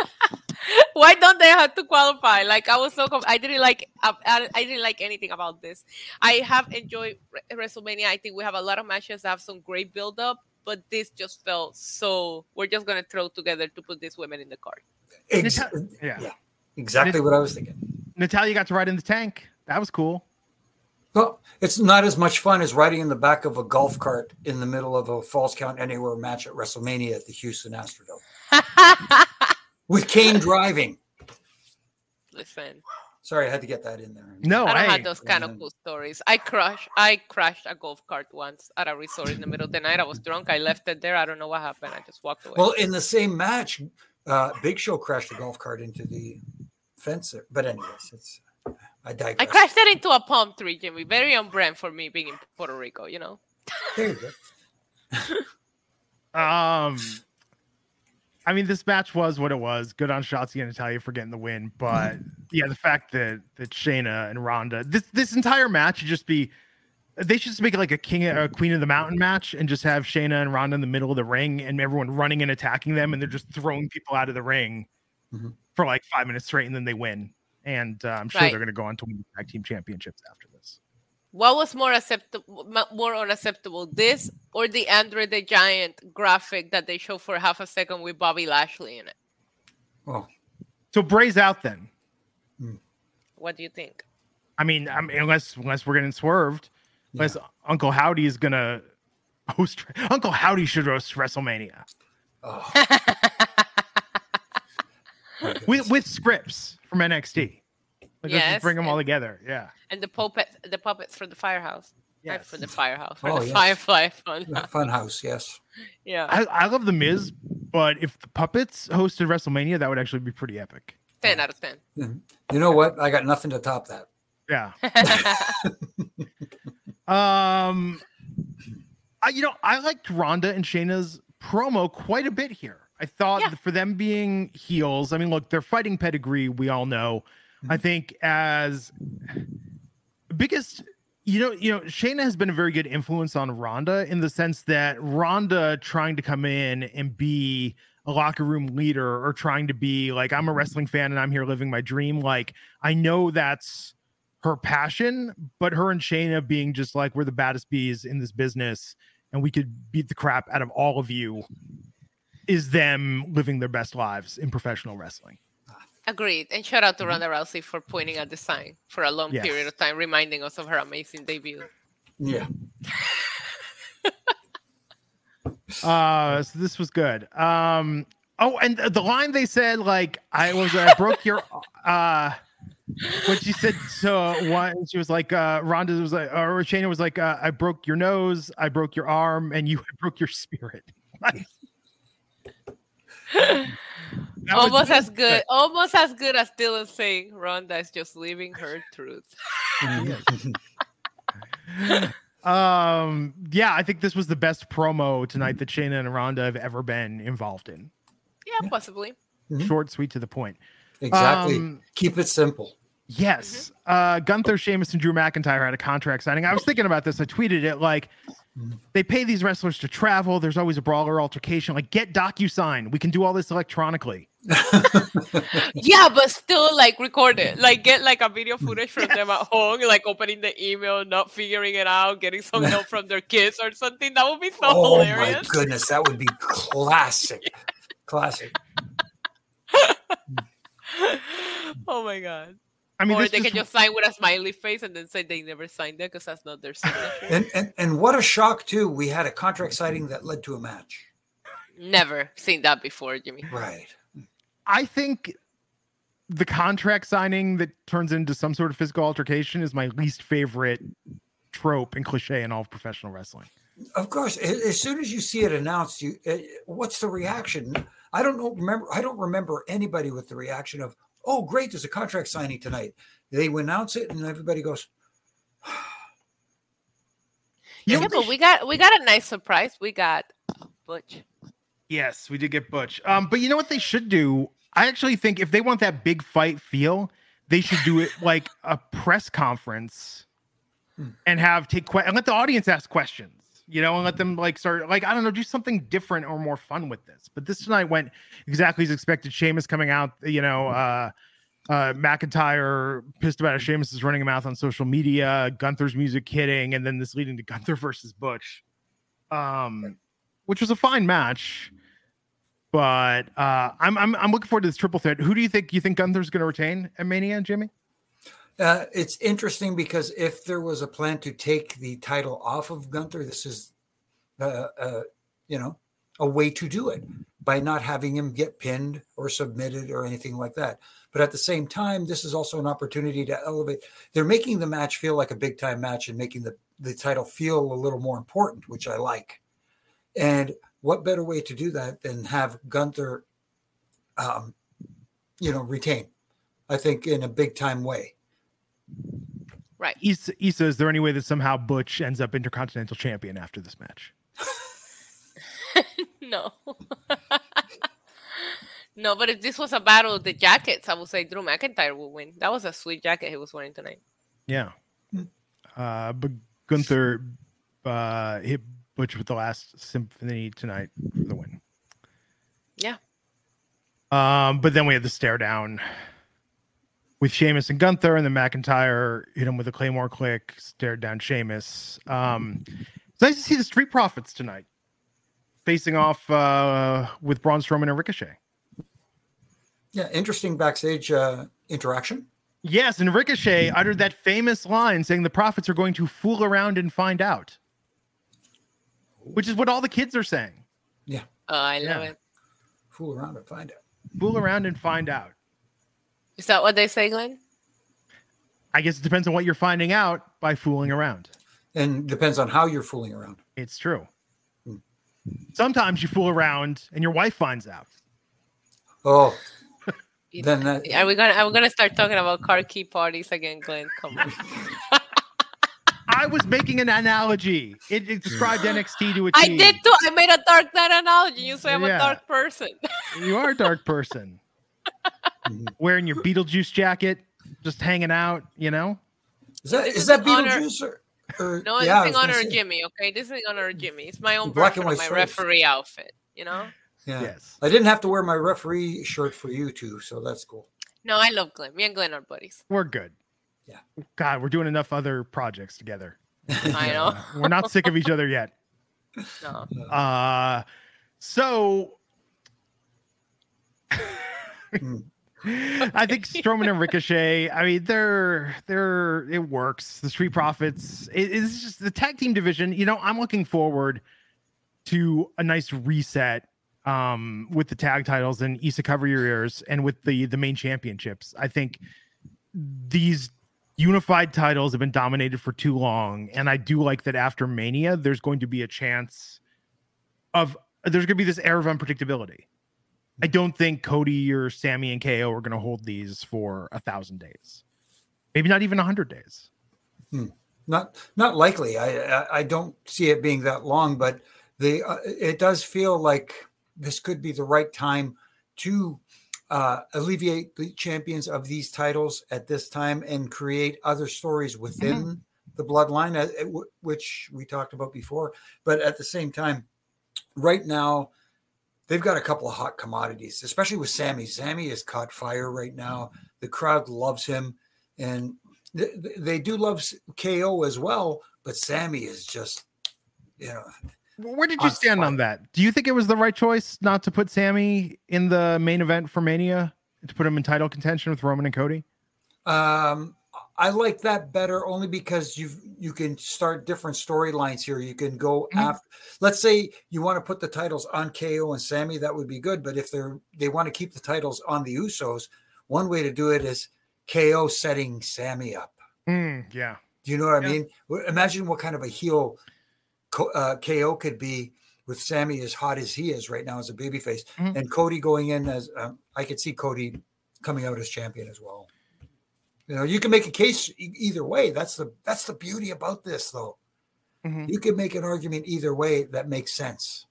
Why don't they have to qualify? Like I was so conf- I didn't like I, I didn't like anything about this. I have enjoyed WrestleMania. I think we have a lot of matches that have some great build up, but this just felt so. We're just gonna throw together to put these women in the card. Ex- yeah. yeah, exactly Nat- what I was thinking. Natalya got to ride in the tank. That was cool. Well, it's not as much fun as riding in the back of a golf cart in the middle of a Falls Count Anywhere match at WrestleMania at the Houston Astrodome. With Kane driving. Listen, Sorry, I had to get that in there. No, I don't hey. have those kind of cool stories. I crashed. I crashed a golf cart once at a resort in the middle of the night. I was drunk. I left it there. I don't know what happened. I just walked away. Well, in the same match, uh, Big Show crashed a golf cart into the fence there. But anyways, it's I digress. I crashed it into a palm tree, Jimmy. Very on brand for me being in Puerto Rico. You know. There you go. um. I mean, this match was what it was. Good on Shotzi and Natalya for getting the win, but yeah, the fact that that Shayna and Ronda, this this entire match should just be, they should just make it like a king or queen of the mountain match, and just have Shayna and Ronda in the middle of the ring, and everyone running and attacking them, and they're just throwing people out of the ring mm-hmm. for like five minutes straight, and then they win. And uh, I'm sure right. they're going to go on to win the tag team championships after this. What was more acceptable, more unacceptable, this or the Andre the Giant graphic that they showed for half a second with Bobby Lashley in it? Oh, so Bray's out then. Hmm. What do you think? I mean, I mean, unless unless we're getting swerved, yeah. unless Uncle Howdy is gonna host, Uncle Howdy should host WrestleMania. Oh. with with scripts from N X T. Like, yes, let's just bring them and, all together. Yeah. And the puppets, the puppets for the firehouse. Yes. Right, for the firehouse. For oh, the yes. Firefly fun. Fun house, yes. Yeah. I, I love The Miz, but if the puppets hosted WrestleMania, that would actually be pretty epic. ten out of ten. You know what? I got nothing to top that. Yeah. um, I, you know, I liked Ronda and Shayna's promo quite a bit here. I thought yeah. for them being heels, I mean, look, their fighting pedigree, we all know. I think as biggest, you know, you know, Shayna has been a very good influence on Ronda in the sense that Ronda trying to come in and be a locker room leader or trying to be like, I'm a wrestling fan and I'm here living my dream. Like, I know that's her passion, but her and Shayna being just like, we're the baddest bees in this business and we could beat the crap out of all of you is them living their best lives in professional wrestling. Agreed. And shout out to Ronda Rousey for pointing at the sign for a long yes. period of time, reminding us of her amazing debut. Yeah. uh, so this was good. Um, oh, and the line they said, like, I was, I broke your, uh, when she said, so one, she was like, uh, Ronda was like, or Shayna was like, uh, I broke your nose, I broke your arm, and you broke your spirit. Almost as good, almost as good as Dylan saying Ronda is just living her truth. um, yeah, I think this was the best promo tonight that Shayna and Ronda have ever been involved in. Yeah, possibly. Mm-hmm. Short, sweet, to the point. Exactly. Um, Keep it simple. Yes. Mm-hmm. Uh, Gunther, Sheamus, and Drew McIntyre had a contract signing. I was thinking about this. I tweeted it like, they pay these wrestlers to travel. There's always a brawler altercation. Like, get DocuSign. We can do all this electronically. Yeah, but still, like, record it. Like, get like a video footage from yes. them at home, like opening the email, not figuring it out, getting some help from their kids or something. That would be so oh, hilarious. Oh my goodness, that would be classic. Classic. Oh my god. I mean, or they just... can just sign with a smiley face and then say they never signed it because that's not their signature. And, and and what a shock too! We had a contract signing that led to a match. Never seen that before, Jimmy. Right. I think the contract signing that turns into some sort of physical altercation is my least favorite trope and cliche in all of professional wrestling. Of course, as soon as you see it announced, you what's the reaction? I don't know. Remember, I don't remember anybody with the reaction of, "Oh, great! There's a contract signing tonight." They announce it, and everybody goes. Yeah, yeah, but we got we got a nice surprise. We got Butch. Yes, we did get Butch. Um, but you know what they should do? I actually think if they want that big fight feel, they should do it like a press conference hmm. and have take que- and let the audience ask questions. You know, and let them like start like I don't know, do something different or more fun with this. But this tonight went exactly as expected. Sheamus coming out, you know, uh, uh, McIntyre pissed about it. Sheamus is running a mouth on social media. Gunther's music hitting, and then this leading to Gunther versus Butch, um, which was a fine match. But uh, I'm I'm I'm looking forward to this triple threat. Who do you think you think Gunther's going to retain at Mania, Jimmy? Uh, it's interesting because if there was a plan to take the title off of Gunther, this is, uh, uh, you know, a way to do it by not having him get pinned or submitted or anything like that. But at the same time, this is also an opportunity to elevate. They're making the match feel like a big time match and making the, the title feel a little more important, which I like. And what better way to do that than have Gunther, um, you know, retain, I think, in a big time way. Right. Issa, Issa, is there any way that somehow Butch ends up Intercontinental Champion after this match? No. No, but if this was a battle of the jackets, I would say Drew McIntyre would win. That was a sweet jacket he was wearing tonight. Yeah. Uh, but Gunther uh, hit Butch with the last symphony tonight for the win. Yeah. Um, but then we had the stare down with Sheamus and Gunther, and then McIntyre hit him with a Claymore click, stared down Sheamus. Um, it's nice to see the Street Profits tonight facing off uh, with Braun Strowman and Ricochet. Yeah, interesting backstage uh, interaction. Yes, and Ricochet uttered that famous line saying the Profits are going to fool around and find out, which is what all the kids are saying. Yeah. Oh, I love yeah. it. Fool around and find out. Fool around and find out. Is that what they say, Glenn? I guess it depends on what you're finding out by fooling around. And depends on how you're fooling around. It's true. Hmm. Sometimes you fool around and your wife finds out. Oh. Then that, are we gonna are we gonna start talking about car key parties again, Glenn? Come on. I was making an analogy. It, it described N X T to a T. I did too. I made a dark that analogy. You say I'm yeah. a dark person. You are a dark person. Wearing your Beetlejuice jacket, just hanging out, you know? Is that, is that Beetlejuice? Or, or, no, yeah, this is in honor of Jimmy, okay? This is in honor of Jimmy. It's my own Black version of my stripes. referee outfit, you know? Yeah. Yes. I didn't have to wear my referee shirt for you two, so that's cool. No, I love Glenn. Me and Glenn are buddies. We're good. Yeah. God, we're doing enough other projects together. I know. Uh, we're not sick of each other yet. No. Uh, so I think Strowman and Ricochet, I mean, they're, they're, it works. The Street Profits, it, it's just the tag team division. You know, I'm looking forward to a nice reset um, with the tag titles and Issa cover your ears and with the, the main championships. I think these unified titles have been dominated for too long. And I do like that after Mania, there's going to be a chance of, there's going to be this air of unpredictability. I don't think Cody or Sammy and K O are going to hold these for a thousand days, maybe not even a hundred days. Hmm. Not, not likely. I, I, I don't see it being that long, but the, uh, it does feel like this could be the right time to uh, alleviate the champions of these titles at this time and create other stories within mm-hmm. the bloodline, uh, w- which we talked about before. But at the same time, right now, they've got a couple of hot commodities, especially with Sammy. Sammy has caught fire right now. The crowd loves him. And th- they do love K O as well, but Sammy is just, you know. Where did you stand fire. on that? Do you think it was the right choice not to put Sammy in the main event for Mania, to put him in title contention with Roman and Cody? Um, I like that better only because you you can start different storylines here. You can go mm-hmm. after, let's say you want to put the titles on K O and Sammy, that would be good. But if they're they want to keep the titles on the Usos, one way to do it is K O setting Sammy up. Mm, yeah. Do you know what yeah. I mean? Imagine what kind of a heel uh, K O could be with Sammy as hot as he is right now as a babyface, mm-hmm. and Cody going in as um, I could see Cody coming out as champion as well. You know, you can make a case either way. That's the that's the beauty about this, though. Mm-hmm. You can make an argument either way that makes sense.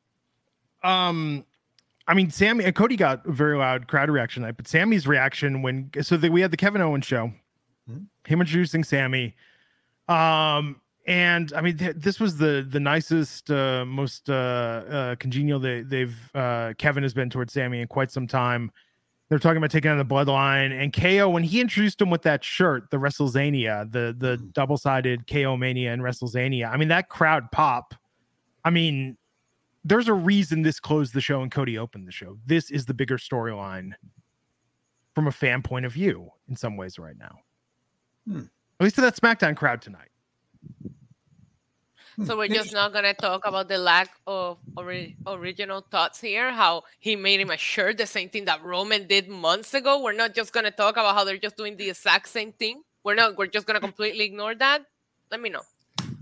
Um, I mean, Sammy and Cody got a very loud crowd reaction tonight, but Sammy's reaction when so that we had the Kevin Owens show, mm-hmm. him introducing Sammy, um, and I mean th- this was the the nicest, uh, most uh, uh, congenial they, they've uh, Kevin has been towards Sammy in quite some time. They're talking about taking on the bloodline, and K O, when he introduced him with that shirt, the WrestleZania, the the double-sided K O Mania and WrestleZania. I mean, that crowd pop. I mean, there's a reason this closed the show and Cody opened the show. This is the bigger storyline from a fan point of view in some ways right now. Hmm. At least to that SmackDown crowd tonight. So we're just not going to talk about the lack of ori- original thoughts here, how he made him a shirt, the same thing that Roman did months ago. We're not just going to talk about how they're just doing the exact same thing. We're not, we're just going to completely ignore that. Let me know.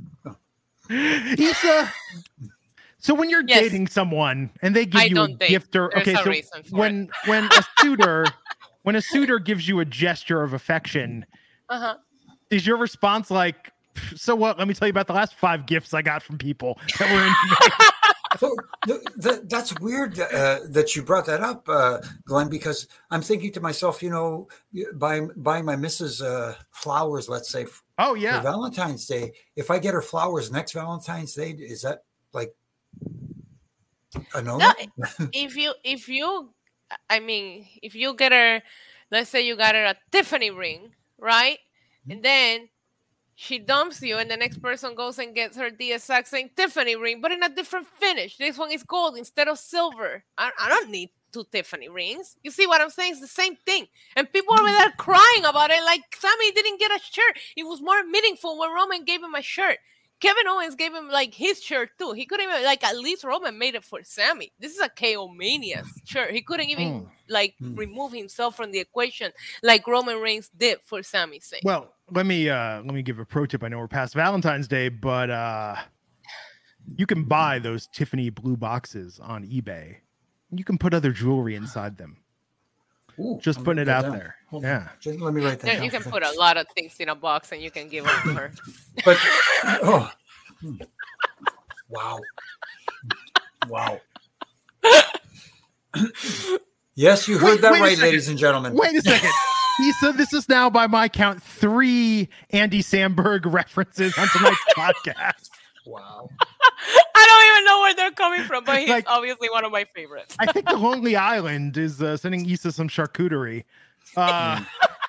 Issa, so when you're yes. dating someone and they give I you a date. gift or There's okay, so when it. when a suitor when a suitor gives you a gesture of affection, uh-huh. is your response like, so what? Let me tell you about the last five gifts I got from people that were in. So th- th- that's weird uh, that you brought that up, uh, Glenn, because I'm thinking to myself, you know, buying buying my missus uh, flowers, let's say. Oh yeah, for Valentine's Day. If I get her flowers next Valentine's Day, is that like a no? No, if you if you, I mean, if you get her, let's say you got her a Tiffany ring, right, mm-hmm. and then she dumps you, and the next person goes and gets her the exact same Tiffany ring, but in a different finish. This one is gold instead of silver. I, I don't need two Tiffany rings. You see what I'm saying? It's the same thing. And people are over there crying about it like Sami didn't get a shirt. It was more meaningful when Roman gave him a shirt. Kevin Owens gave him like his shirt too. He couldn't even, like, at least Roman made it for Sami. This is a K O Mania shirt. He couldn't even mm. like mm. remove himself from the equation like Roman Reigns did for Sami's sake. Well, let me uh let me give a pro tip. I know we're past Valentine's Day, but uh you can buy those Tiffany blue boxes on eBay. You can put other jewelry inside them. Ooh, Just I'm putting it out down. there. Hold yeah. Just let me write that there, down. You can put a lot of things in a box and you can give them to her. But oh, wow, wow. Yes, you heard wait, that wait right, ladies and gentlemen. Wait a second. Issa, this is now, by my count, three Andy Samberg references on tonight's podcast. Wow. I don't even know where they're coming from, but he's like, obviously one of my favorites. I think the Lonely Island is uh, sending Issa some charcuterie. Uh,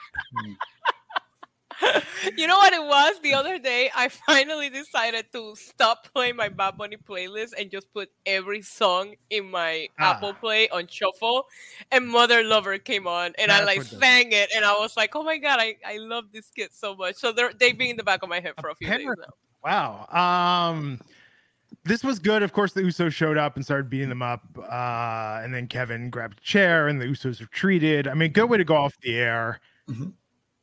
you know what it was? The other day, I finally decided to stop playing my Bad Bunny playlist and just put every song in my ah. Apple Play on shuffle. And Mother Lover came on, and That's I like sang it, and I was like, "Oh my god, I, I love this kid so much." So they're they've been in the back of my head for a few days now. Wow. Um. This was good. Of course, the Usos showed up and started beating them up. Uh, and then Kevin grabbed a chair and the Usos retreated. I mean, good way to go off the air. Mm-hmm.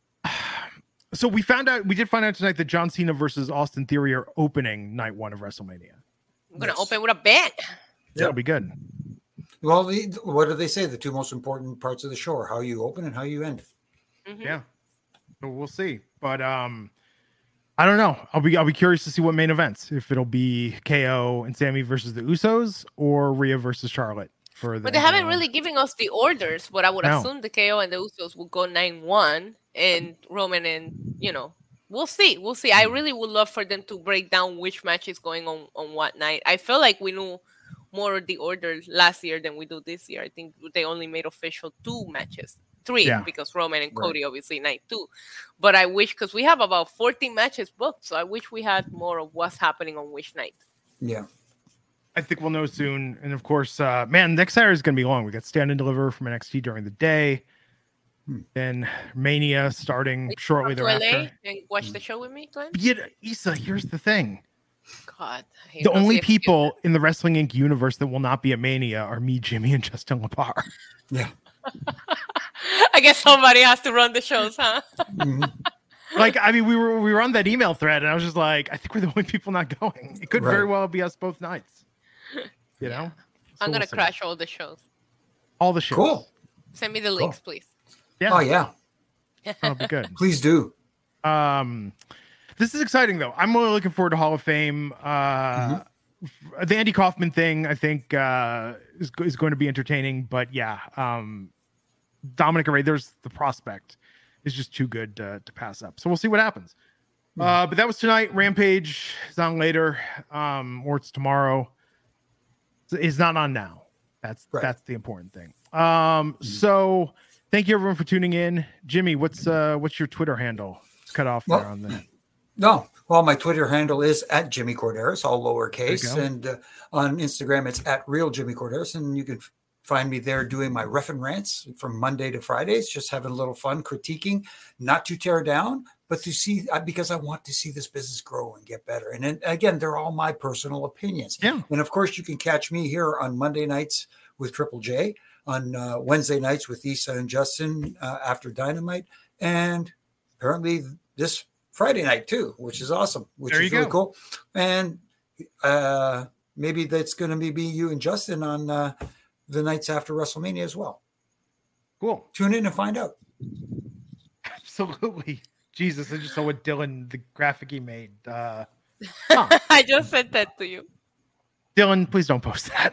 So we found out, we did find out tonight that John Cena versus Austin Theory are opening night one of WrestleMania. I'm going to yes. open with a bet. Yeah, that'll be good. Well, the, what do they say? The two most important parts of the show are how you open and how you end. Mm-hmm. Yeah. So we'll see. But, um, I don't know. I'll be I'll be curious to see what main events. If it'll be K O and Sami versus the Usos or Rhea versus Charlotte. For the, but they haven't uh, really given us the orders. But I would no. assume the K O and the Usos will go nine one, and Roman and you know we'll see. We'll see. I really would love for them to break down which match is going on on what night. I feel like we knew more of the order last year than we do this year. I think they only made official two matches. Three yeah. because Roman and Cody right. obviously night two, but I wish because we have about fourteen matches booked, so I wish we had more of what's happening on which night. Yeah, I think we'll know soon. And of course, uh, man, next Saturday is gonna be long. We got Stand and Deliver from N X T during the day, hmm. then Mania starting Wait, shortly thereafter. And watch the show with me, Glenn. Yeah, Issa, here's the thing. God, the only people in the Wrestling Incorporated universe that will not be at Mania are me, Jimmy, and Justin LaPar. Yeah. I guess somebody has to run the shows, huh? mm-hmm. Like, I mean, we were we were on that email thread, and I was just like, I think we're the only people not going. It could right. very well be us both nights. You know, so I'm gonna we'll crash all the shows. All the shows. Cool. Send me the links, cool. please. Yeah. Oh yeah. That'll be good. Please do. Um, this is exciting though. I'm really looking forward to Hall of Fame. Uh, mm-hmm. The Andy Kaufman thing, I think, uh, is is going to be entertaining. But yeah, um. Dominic Ray, there's the prospect is just too good to, to pass up. So we'll see what happens. Mm-hmm. Uh, but that was tonight. Rampage is on later, um, or it's tomorrow. It's not on now. That's right. That's the important thing. Um, mm-hmm. So thank you everyone for tuning in. Jimmy, what's uh, what's your Twitter handle? It's cut off well, there on that. No, well, my Twitter handle is at Jimmy Corderas, all lowercase, and uh, on Instagram it's at Real Jimmy Corderas, and you can find me there doing my ref and rants from Monday to Fridays, just having a little fun, critiquing, not to tear down, but to see, because I want to see this business grow and get better. And then, again, they're all my personal opinions. Yeah. And of course, you can catch me here on Monday nights with Triple J, on uh, Wednesday nights with Issa and Justin uh, after Dynamite, and apparently this Friday night too, which is awesome, which there is you really go. cool. And uh, maybe that's going to be, be you and Justin on uh, the nights after WrestleMania as well. Cool. Tune in and find out. Absolutely. Jesus, I just saw what Dylan, the graphic he made. Uh, huh. I just sent that to you. Dylan, please don't post that.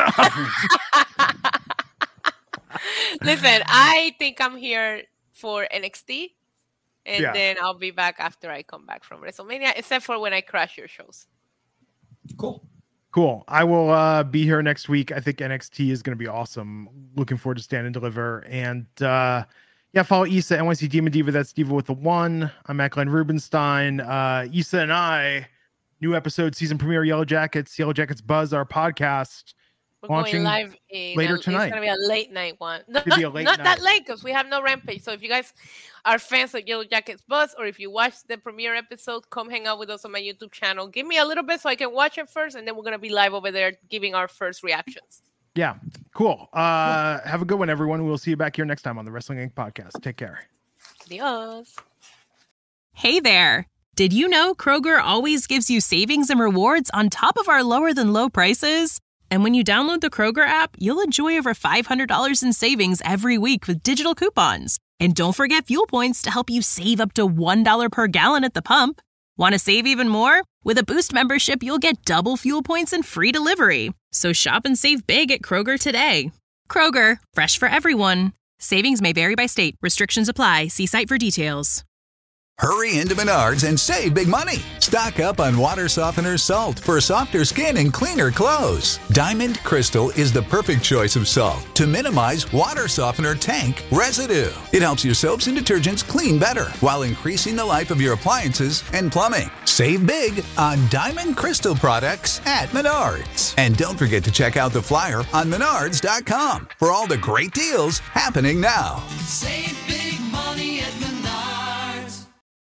Listen, I think I'm here for N X T, and yeah. then I'll be back after I come back from WrestleMania, except for when I crash your shows. Cool. Cool. I will uh, be here next week. I think N X T is going to be awesome. Looking forward to Stand and Deliver. And uh, yeah, follow Issa, N Y C Demon Diva. That's Diva with the one. I'm at Glenn Rubenstein. Uh, Issa and I, new episode, season premiere, Yellow Jackets, Yellow Jackets Buzz, our podcast. We're going live in later a, tonight. It's going to be a late night one. No, It'll be not a late not night. that late because we have no Rampage. So if you guys are fans of Yellow Jackets Buzz, or if you watch the premiere episode, come hang out with us on my YouTube channel. Give me a little bit so I can watch it first, and then we're going to be live over there giving our first reactions. Yeah, cool. Uh, have a good one, everyone. We'll see you back here next time on the Wrestling Incorporated podcast. Take care. Adios. Hey there. Did you know Kroger always gives you savings and rewards on top of our lower than low prices? And when you download the Kroger app, you'll enjoy over five hundred dollars in savings every week with digital coupons. And don't forget fuel points to help you save up to one dollar per gallon at the pump. Want to save even more? With a Boost membership, you'll get double fuel points and free delivery. So shop and save big at Kroger today. Kroger, fresh for everyone. Savings may vary by state. Restrictions apply. See site for details. Hurry into Menards and save big money. Stock up on water softener salt for softer skin and cleaner clothes. Diamond Crystal is the perfect choice of salt to minimize water softener tank residue. It helps your soaps and detergents clean better while increasing the life of your appliances and plumbing. Save big on Diamond Crystal products at Menards. And don't forget to check out the flyer on menards dot com for all the great deals happening now. Save